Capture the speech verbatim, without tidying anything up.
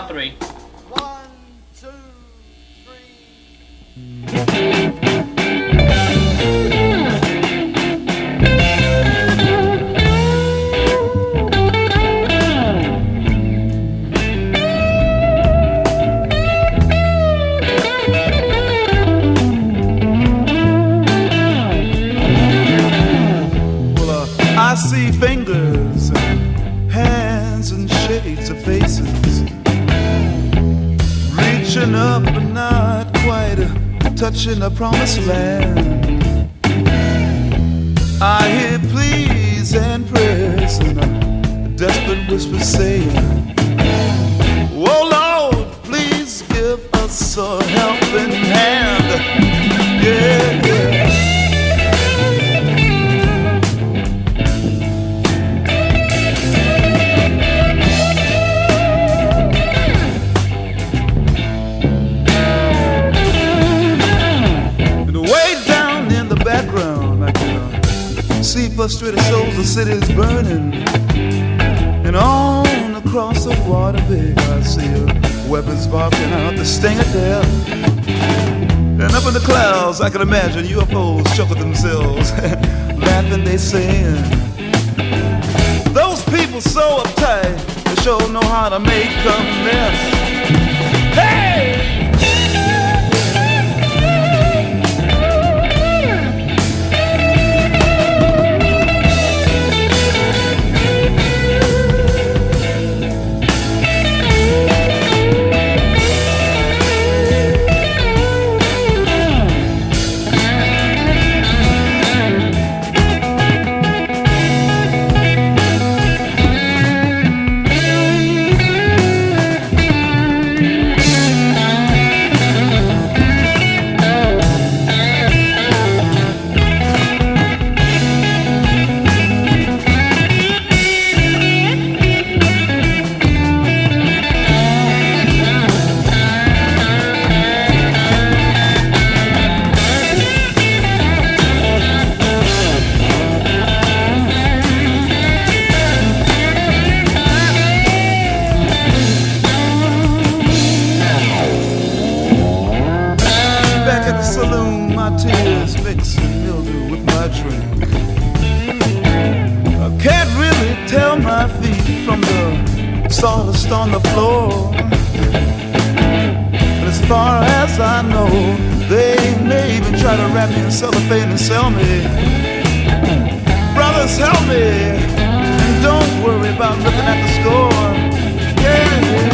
on three. One, two, I see fingers, hands, and shades of faces reaching up but not quite touching the promised land. I hear pleas and prayers and a desperate whisper saying, "Oh Lord, please give us a helping hand." Yeah, yeah. Background, I can see frustrated souls, the city's burning, and on across the water big I see weapons barking out the sting of death. And up in the clouds I can imagine U F Os chuckle themselves, laughing they saying, "Those people so uptight, they sure know how to make a mess." Hey! Saloon, my tears mix and mildew with my drink. I can't really tell my feet from the sawdust on the floor, but as far as I know, they may even try to wrap me in cellophane and sell me. Brothers, help me, and don't worry about looking at the score. Yeah, yeah.